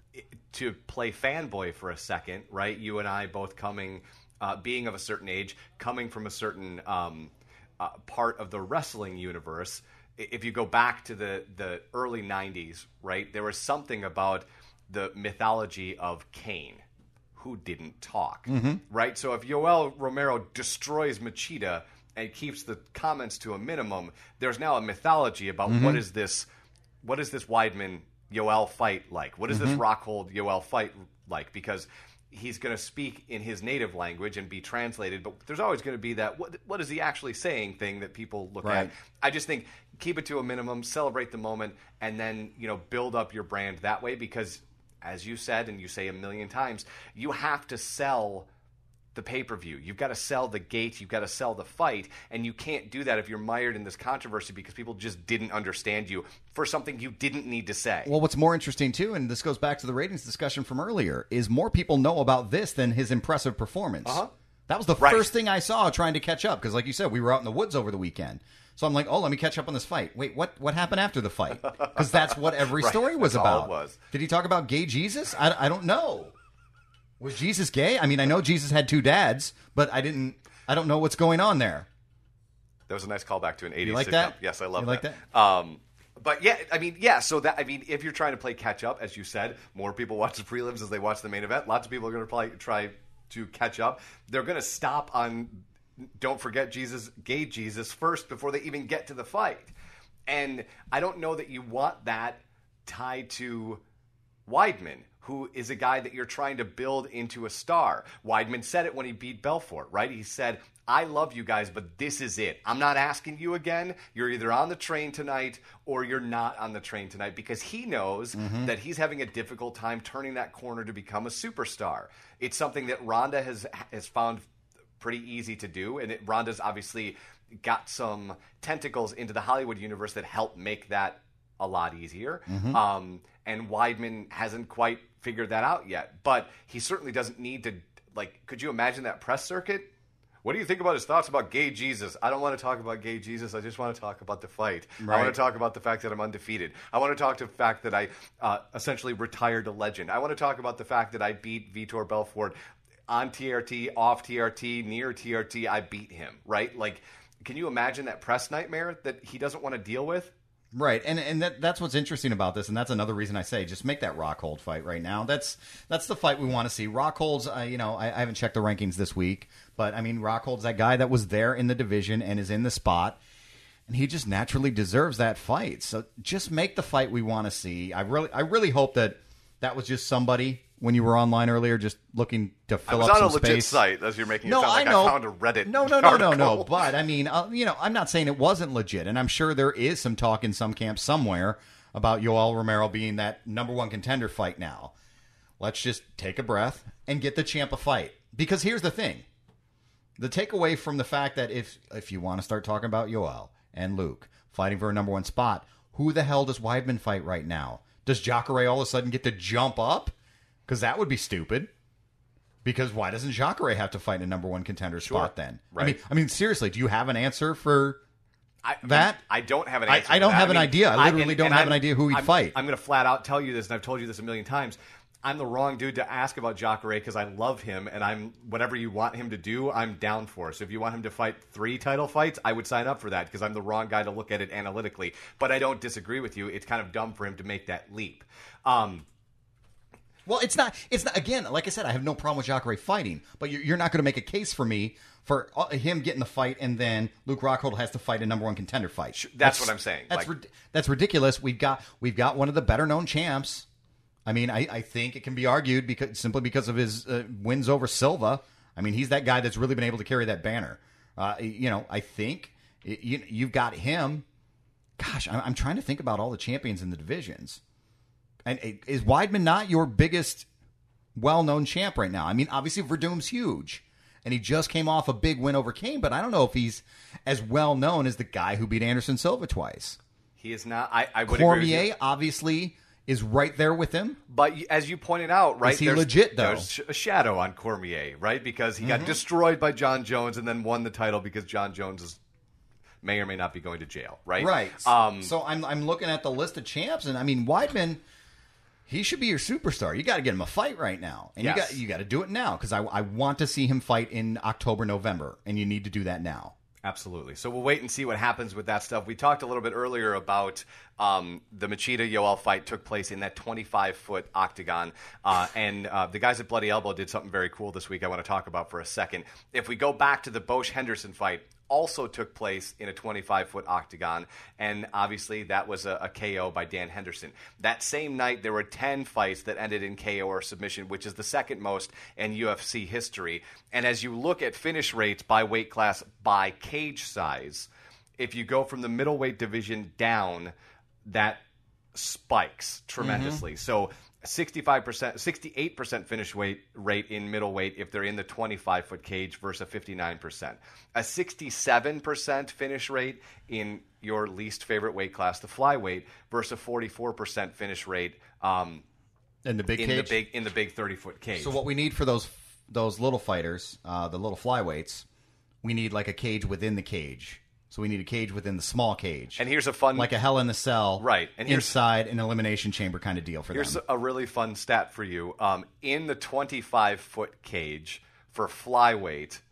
to play fanboy for a second, right? You and I both coming, uh, being of a certain age, coming from a certain um, uh, part of the wrestling universe. If you go back to the, the early nineties, right, there was something about the mythology of Kane, who didn't talk, mm-hmm. right? So if Yoel Romero destroys Machida and keeps the comments to a minimum, there's now a mythology about mm-hmm. what is this, what is this Weidman Yoel fight like? What is mm-hmm. this Rockhold Yoel fight like? Because he's going to speak in his native language and be translated, but there's always going to be that what, what is he actually saying thing that people look right. at. I just think keep it to a minimum, celebrate the moment, and then, you know, build up your brand that way because, as you said and you say a million times, you have to sell the pay-per-view. You've got to sell the gate. You've got to sell the fight, and you can't do that if you're mired in this controversy because people just didn't understand you for something you didn't need to say. Well, what's more interesting, too, and this goes back to the ratings discussion from earlier, is more people know about this than his impressive performance. Uh-huh. That was the right. first thing I saw trying to catch up because, like you said, we were out in the woods over the weekend. So I'm like, oh, let me catch up on this fight. Wait, what What happened after the fight? Because that's what every right. story was that's about. All it was. Did he talk about gay Jesus? I, I don't know. Was Jesus gay? I mean, I know Jesus had two dads, but I didn't. I don't know what's going on there. That was a nice callback to an eighties you like sitcom. That? Yes, I love you like that. that. Um, but yeah, I mean, yeah. So that I mean, if you're trying to play catch up, as you said, more people watch the prelims as they watch the main event. Lots of people are going to probably try to catch up. They're going to stop on don't forget Jesus, gay Jesus first before they even get to the fight. And I don't know that you want that tied to Weidman, who is a guy that you're trying to build into a star. Weidman said it when he beat Belfort, right? He said, I love you guys, but this is it. I'm not asking you again. You're either on the train tonight or you're not on the train tonight, because he knows mm-hmm. that he's having a difficult time turning that corner to become a superstar. It's something that Ronda has has found pretty easy to do, and it, Ronda's obviously got some tentacles into the Hollywood universe that help make that a lot easier. Mm-hmm. Um, and Weidman hasn't quite figured that out yet, but he certainly doesn't need to, like, could you imagine that press circuit? What do you think about his thoughts about gay Jesus? I don't want to talk about gay Jesus. I just want to talk about the fight. Right. I want to talk about the fact that I'm undefeated. I want to talk to the fact that I uh, essentially retired a legend. I want to talk about the fact that I beat Vitor Belfort on T R T, off T R T, near T R T. I beat him, right? Like, can you imagine that press nightmare that he doesn't want to deal with? Right, and and that, that's what's interesting about this, and that's another reason I say just make that Rockhold fight right now. That's that's the fight we want to see. Rockhold's, uh, you know, I, I haven't checked the rankings this week, but I mean, Rockhold's that guy that was there in the division and is in the spot, and he just naturally deserves that fight. So just make the fight we want to see. I really, I really hope that that was just somebody when you were online earlier, just looking to fill up some space. I was on a legit site, as you're making it no, sound like I, know. I found a Reddit No, no, no, article. no, no. But, I mean, uh, you know, I'm not saying it wasn't legit, and I'm sure there is some talk in some camps somewhere about Yoel Romero being that number one contender fight now. Let's just take a breath and get the champ a fight. Because here's the thing. The takeaway from the fact that if, if you want to start talking about Yoel and Luke fighting for a number one spot, who the hell does Weidman fight right now? Does Jacare all of a sudden get to jump up? Because that would be stupid. Because why doesn't Jacare have to fight in a number one contender sure. spot then? Right. I mean, I mean, seriously, do you have an answer for I, that? I don't have an answer. I, I don't for that. have I an mean, idea. I literally I, and, don't and have I'm, an idea who he'd I'm, fight. I'm going to flat out tell you this, and I've told you this a million times. I'm the wrong dude to ask about Jacare because I love him, and I'm whatever you want him to do, I'm down for. So if you want him to fight three title fights, I would sign up for that because I'm the wrong guy to look at it analytically. But I don't disagree with you. It's kind of dumb for him to make that leap. Um, Well, it's not. It's not. Again, like I said, I have no problem with Jacare fighting, but you're, you're not going to make a case for me for uh, him getting the fight, and then Luke Rockhold has to fight a number one contender fight. That's, that's what I'm saying. That's like, rid- that's ridiculous. We've got we've got one of the better known champs. I mean, I, I think it can be argued because simply because of his uh, wins over Silva. I mean, he's that guy that's really been able to carry that banner. Uh, you know, I think it, you, you've got him. Gosh, I'm, I'm trying to think about all the champions in the divisions. And is Weidman not your biggest well-known champ right now? I mean, obviously Verdum's huge, and he just came off a big win over Kane, but I don't know if he's as well-known as the guy who beat Anderson Silva twice. He is not. I, I would Cormier, agree with you. Obviously, is right there with him. But as you pointed out, right? Is he there's, legit, though? There's a shadow on Cormier, right? Because he Mm-hmm. got destroyed by John Jones and then won the title because John Jones is, may or may not be going to jail, right? Right. Um, so I'm I'm looking at the list of champs, and I mean, Weidman, he should be your superstar. You got to get him a fight right now, and Yes. you got you got to do it now because I I want to see him fight in October, November, and you need to do that now. Absolutely. So we'll wait and see what happens with that stuff. We talked a little bit earlier about um, the Machida-Yoel fight took place in that twenty-five foot octagon. Uh, and uh, the guys at Bloody Elbow did something very cool this week I want to talk about for a second. If we go back to the Bosch-Henderson fight, also took place in a twenty-five foot octagon, and obviously that was a, a K O by Dan Henderson. That same night, there were ten fights that ended in K O or submission, which is the second most in U F C history. And as you look at finish rates by weight class, by cage size, if you go from the middleweight division down, that spikes tremendously. Mm-hmm. So sixty-five percent, sixty-eight percent finish weight rate in middleweight if they're in the twenty-five foot cage versus a fifty-nine percent. A sixty-seven percent finish rate in your least favorite weight class, the flyweight, versus a forty-four percent finish rate um, In the big in cage? the big in the big thirty foot cage. So what we need for those those little fighters, uh, the little flyweights, we need like a cage within the cage. So we need a cage within the small cage. And here's a fun... Like a Hell in the Cell. Right. And here's, inside an elimination chamber kind of deal for here's them. Here's a really fun stat for you. Um, in the twenty-five foot cage for flyweight,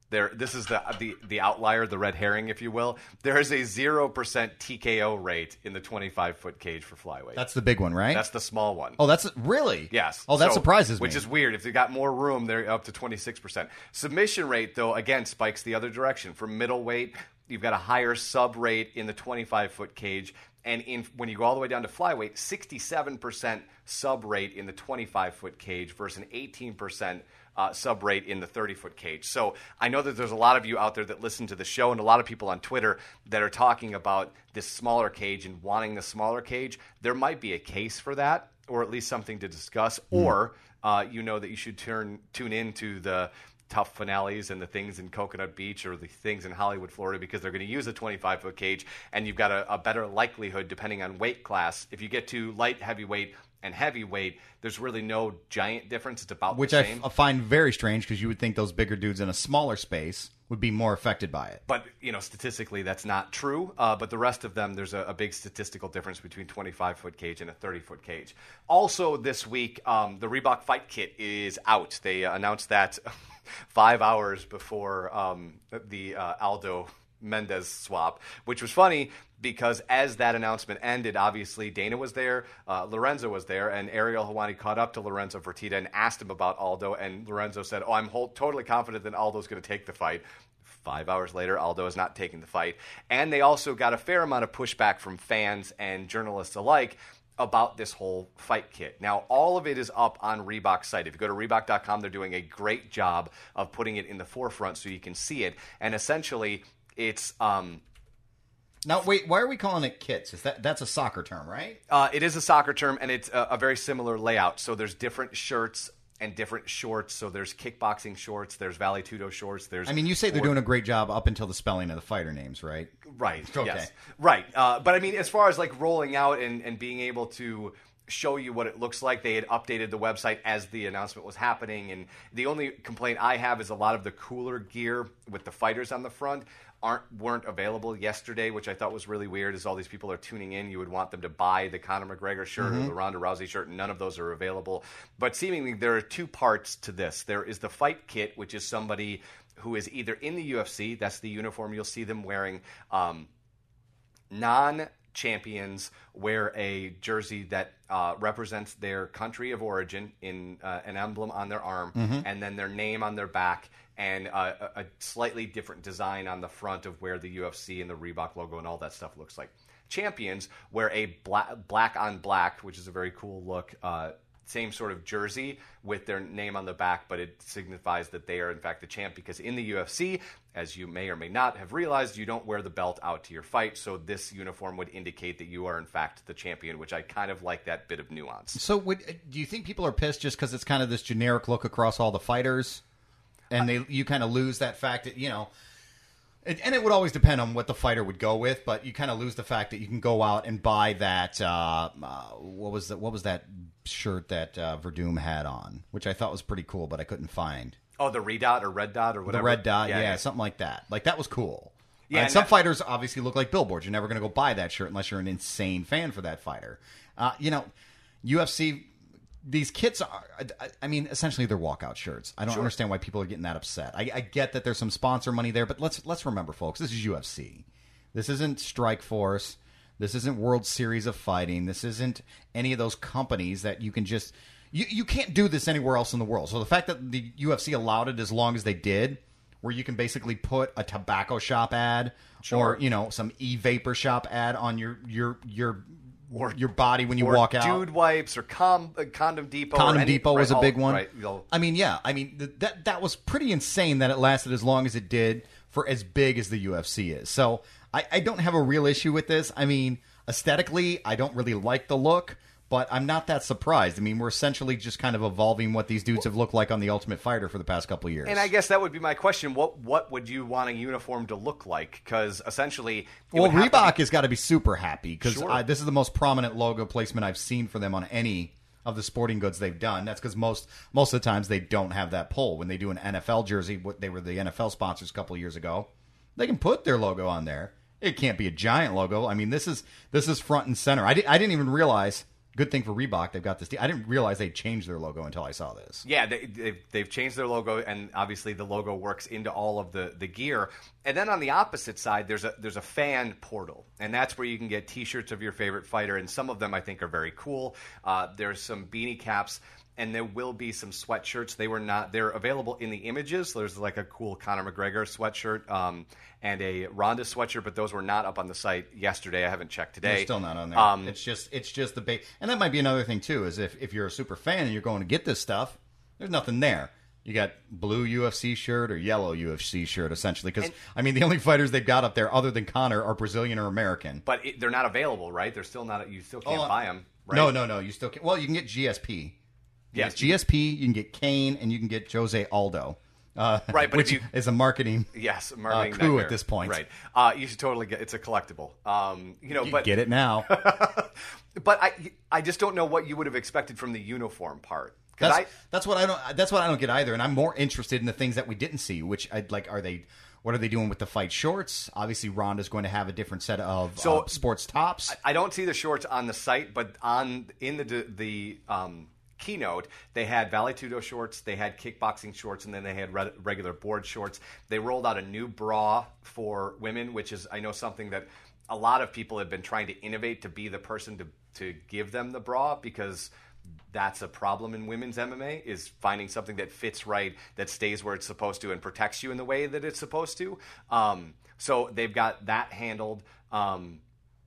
There, this is the, the the outlier, the red herring, if you will. There is a zero percent T K O rate in the twenty-five foot cage for flyweight. That's the big one, right? That's the small one. Oh, that's really? Yes. Oh, that So- surprises me. Which is weird. If they got more room, they're up to twenty-six percent. Submission rate, though, again, spikes the other direction. For middleweight, you've got a higher sub rate in the twenty-five foot cage. And in, when you go all the way down to flyweight, sixty-seven percent sub rate in the twenty-five foot cage versus an eighteen percent uh, sub rate in the thirty foot cage. So I know that there's a lot of you out there that listen to the show and a lot of people on Twitter that are talking about this smaller cage and wanting the smaller cage. There might be a case for that, or at least something to discuss, mm. or uh, you know that you should turn tune into the tough finales and the things in Coconut Beach or the things in Hollywood, Florida, because they're going to use a twenty-five foot cage, and you've got a, a better likelihood, depending on weight class. If you get to light heavyweight and heavyweight, there's really no giant difference. It's about Which the I same. f- find very strange, because you would think those bigger dudes in a smaller space would be more affected by it. But, you know, statistically, that's not true. Uh, but the rest of them, there's a, a big statistical difference between twenty-five foot cage and a thirty foot cage. Also this week, um, the Reebok Fight Kit is out. They uh, announced that five hours before um, the uh, Aldo Mendez swap, which was funny because as that announcement ended, obviously Dana was there, uh, Lorenzo was there, and Ariel Helwani caught up to Lorenzo Fertitta and asked him about Aldo, and Lorenzo said, oh, I'm whole, totally confident that Aldo's going to take the fight. Five hours later, Aldo is not taking the fight. And they also got a fair amount of pushback from fans and journalists alike about this whole fight kit. Now, all of it is up on Reebok's site. If you go to Reebok dot com, they're doing a great job of putting it in the forefront so you can see it. And essentially, it's... Um, now, wait, why are we calling it kits? Is that That's a soccer term, right? uh, it is a soccer term, and it's a, a very similar layout. So there's different shirts and different shorts. So there's kickboxing shorts, there's Vale Tudo shorts. There's I mean, you say they're doing a great job up until the spelling of the fighter names, right? Right. Okay. Yes. Right. Uh, but I mean, as far as like rolling out and, and being able to show you what it looks like, they had updated the website as the announcement was happening. And the only complaint I have is a lot of the cooler gear with the fighters on the front aren't weren't available yesterday, which I thought was really weird. As all these people are tuning in, you would want them to buy the Conor McGregor shirt mm-hmm. or the Ronda Rousey shirt, and none of those are available. But seemingly there are two parts to this. There is the fight kit, which is somebody who is either in the U F C, that's the uniform you'll see them wearing, um, non-champions wear a jersey that uh, represents their country of origin in uh, an emblem on their arm, mm-hmm. and then their name on their back, and uh, a slightly different design on the front of where the U F C and the Reebok logo and all that stuff looks like. Champions wear a black, black on black, which is a very cool look, uh, same sort of jersey with their name on the back, but it signifies that they are in fact the champ, because in the U F C, as you may or may not have realized, you don't wear the belt out to your fight, so this uniform would indicate that you are in fact the champion, which I kind of like that bit of nuance. So would, do you think people are pissed just because it's kind of this generic look across all the fighters? And they, you kind of lose that fact that, you know, it, and it would always depend on what the fighter would go with, but you kind of lose the fact that you can go out and buy that, uh, uh, what was that, what was that shirt that uh, Verdum had on, which I thought was pretty cool, but I couldn't find. Oh, the Redot or Red Dot or whatever? The Red Dot, yeah, yeah, yeah. something like that. Like, that was cool. Yeah, and and some that- fighters obviously look like billboards. You're never going to go buy that shirt unless you're an insane fan for that fighter. Uh, you know, U F C... These kits are, I mean, essentially they're walkout shirts. I don't Sure. understand why people are getting that upset. I, I get that there's some sponsor money there, but let's let's remember, folks, this is U F C. This isn't Strikeforce. This isn't World Series of Fighting. This isn't any of those companies that you can just... You, you can't do this anywhere else in the world. So the fact that the U F C allowed it as long as they did, where you can basically put a tobacco shop ad Sure. or, you know, some e-vapor shop ad on your your your... Or- your body when you or walk out. Dude wipes or com, uh, Condom Depot. or Condom any- Depot right, was a all- big one. Right, you'll- I mean, yeah. I mean, th- that that was pretty insane that it lasted as long as it did for as big as the U F C is. So I, I don't have a real issue with this. I mean, aesthetically, I don't really like the look, but I'm not that surprised. I mean, we're essentially just kind of evolving what these dudes have looked like on The Ultimate Fighter for the past couple of years. And I guess that would be my question. What what would you want a uniform to look like? Because essentially... it Well, would have to Reebok be- has got to be super happy because Sure. this is the most prominent logo placement I've seen for them on any of the sporting goods they've done. That's because most most of the times they don't have that pull. When they do an N F L jersey, what they were the N F L sponsors a couple of years ago, they can put their logo on there. It can't be a giant logo. I mean, this is this is front and center. I, di- I didn't even realize good thing for Reebok, they've got this. I didn't realize they changed their logo until I saw this. Yeah, they, they've, they've changed their logo, and obviously the logo works into all of the, the gear. And then on the opposite side, there's a there's a fan portal, and that's where you can get T-shirts of your favorite fighter, and some of them I think are very cool. Uh, there's some beanie caps. And there will be some sweatshirts. They were not. They're available in the images. There's like a cool Conor McGregor sweatshirt um, and a Ronda sweatshirt, but those were not up on the site yesterday. I haven't checked today. They're still not on there. Um, it's just it's just the base. And that might be another thing too. Is if, if you're a super fan and you're going to get this stuff, there's nothing there. You got blue U F C shirt or yellow U F C shirt, essentially. Because, I mean, the only fighters they've got up there other than Conor are Brazilian or American. But it, they're not available, right? They're still not. You still can't oh, buy them, right? No, no, no. You still can. Well, you can get G S P. Yes, G S P. You can get Kane, and you can get Jose Aldo. Uh, right, but which if you, is a marketing yes marketing uh, coup nightmare. At this point. Right, uh, you should totally get. It's a collectible. Um, you know, you but get it now. But I, I just don't know what you would have expected from the uniform part. That's, I, that's what I don't. That's what I don't get either. And I'm more interested in the things that we didn't see. Which I'd like. Are they? What are they doing with the fight shorts? Obviously, Ronda's going to have a different set of so, uh, sports tops. I, I don't see the shorts on the site, but on in the the. Um, keynote, they had Vale Tudo shorts, they had kickboxing shorts, and then they had re- regular board shorts. They rolled out a new bra for women, which is, I know, something that a lot of people have been trying to innovate to be the person to, to give them the bra, because that's a problem in women's M M A, is finding something that fits right, that stays where it's supposed to, and protects you in the way that it's supposed to. Um, so they've got that handled. Um,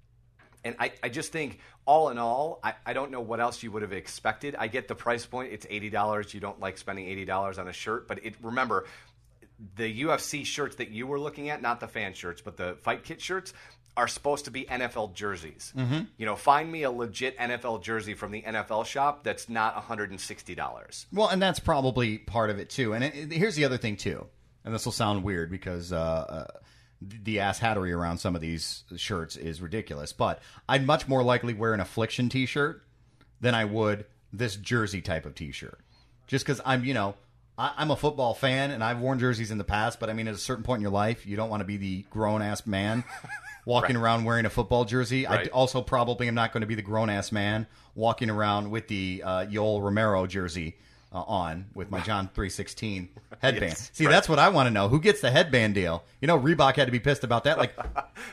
and I, I just think, all in all, I, I don't know what else you would have expected. I get the price point. It's eighty dollars. You don't like spending eighty dollars on a shirt. But it, remember, the U F C shirts that you were looking at, not the fan shirts, but the fight kit shirts, are supposed to be N F L jerseys. Mm-hmm. You know, find me a legit N F L jersey from the N F L shop that's not one hundred sixty dollars. Well, and that's probably part of it, too. And it, it, here's the other thing, too. And this will sound weird because... Uh, uh, the ass hattery around some of these shirts is ridiculous, but I'd much more likely wear an Affliction t-shirt than I would this jersey type of t-shirt. Just because I'm, you know, I, I'm a football fan and I've worn jerseys in the past, but I mean, at a certain point in your life, you don't want to be the grown-ass man walking right. around wearing a football jersey. Right. I also probably am not going to be the grown-ass man walking around with the uh, Yoel Romero jersey Uh, on with my John three sixteen headband. Yes, See, right. that's what I want to know. Who gets the headband deal? You know, Reebok had to be pissed about that. Like,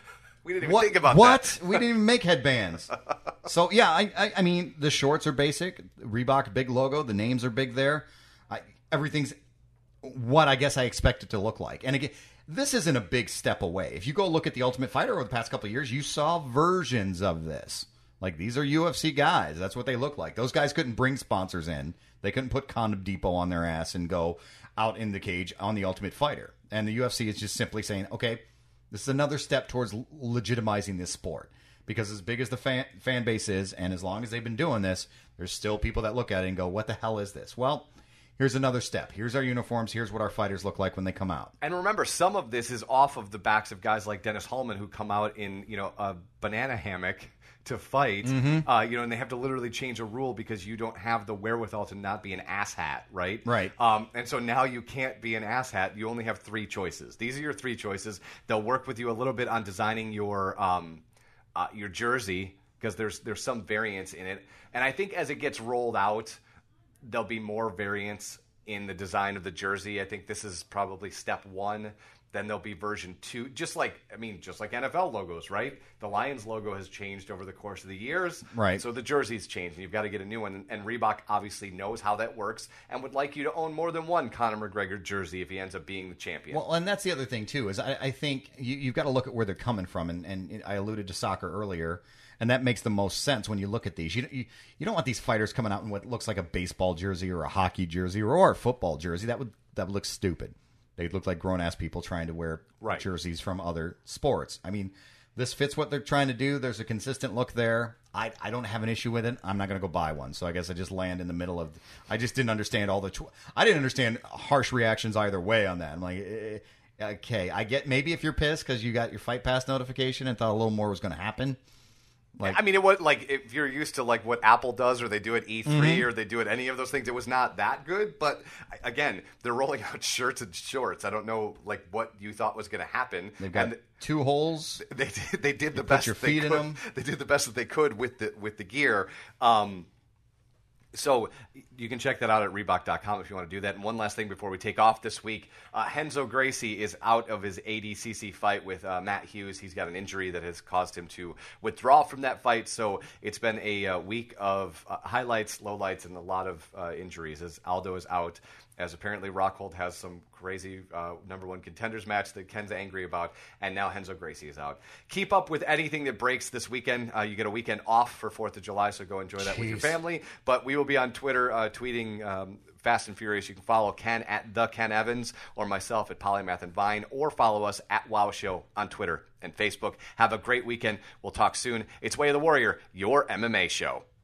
we didn't even what, think about what? that. We didn't even make headbands. So, yeah, I, I, I mean, the shorts are basic. Reebok, big logo. The names are big there. I, everything's what I guess I expect it to look like. And again, this isn't a big step away. If you go look at the Ultimate Fighter over the past couple of years, you saw versions of this. Like, these are U F C guys. That's what they look like. Those guys couldn't bring sponsors in. They couldn't put Condom Depot on their ass and go out in the cage on the Ultimate Fighter. And the U F C is just simply saying, okay, this is another step towards legitimizing this sport. Because as big as the fan, fan base is, and as long as they've been doing this, there's still people that look at it and go, what the hell is this? Well, here's another step. Here's our uniforms. Here's what our fighters look like when they come out. And remember, some of this is off of the backs of guys like Dennis Hallman, who come out in, you know, a banana hammock to fight, mm-hmm. uh, you know, and they have to literally change a rule because you don't have the wherewithal to not be an asshat, right? Right. Um, and so now you can't be an asshat. You only have three choices. These are your three choices. They'll work with you a little bit on designing your um, uh, your jersey, because there's there's some variance in it. And I think as it gets rolled out, there'll be more variance in the design of the jersey. I think this is probably step one. Then there'll be version two, just like, I mean, just like N F L logos, right? The Lions logo has changed over the course of the years. Right. So the jersey's changed, and you've got to get a new one. And Reebok obviously knows how that works and would like you to own more than one Conor McGregor jersey if he ends up being the champion. Well, and that's the other thing, too, is I, I think you, you've got to look at where they're coming from. And, and I alluded to soccer earlier, and that makes the most sense when you look at these. You, you, you don't want these fighters coming out in what looks like a baseball jersey or a hockey jersey or, or a football jersey. That would that would look stupid. They'd look like grown-ass people trying to wear right. jerseys from other sports. I mean, this fits what they're trying to do. There's a consistent look there. I, I don't have an issue with it. I'm not going to go buy one. So I guess I just land in the middle of – I just didn't understand all the tw- – I didn't understand harsh reactions either way on that. I'm like, eh, okay, I get maybe if you're pissed because you got your Fight Pass notification and thought a little more was going to happen. Like, I mean, it was like if you're used to like what Apple does, or they do at E three, Mm-hmm. or they do at any of those things, it was not that good. But again, they're rolling out shirts and shorts. I don't know like what you thought was going to happen. they've got and two holes. they did, they did the put best your they feet in could. them. They did the best that they could with the with the gear. Um, So you can check that out at Reebok dot com if you want to do that. And one last thing before we take off this week, uh, Renzo Gracie is out of his A D C C fight with uh, Matt Hughes. He's got an injury that has caused him to withdraw from that fight. So it's been a uh, week of uh, highlights, lowlights, and a lot of uh, injuries as Aldo is out. As apparently Rockhold has some crazy uh, number one contenders match that Ken's angry about, and now Renzo Gracie is out. Keep up with anything that breaks this weekend. Uh, you get a weekend off for fourth of July, so go enjoy that with your Jeez. family. But we will be on Twitter uh, tweeting um, Fast and Furious. You can follow Ken at the Ken Evans, or myself at Polymath and Vine, or follow us at Wow Show on Twitter and Facebook. Have a great weekend. We'll talk soon. It's Way of the Warrior, your M M A show.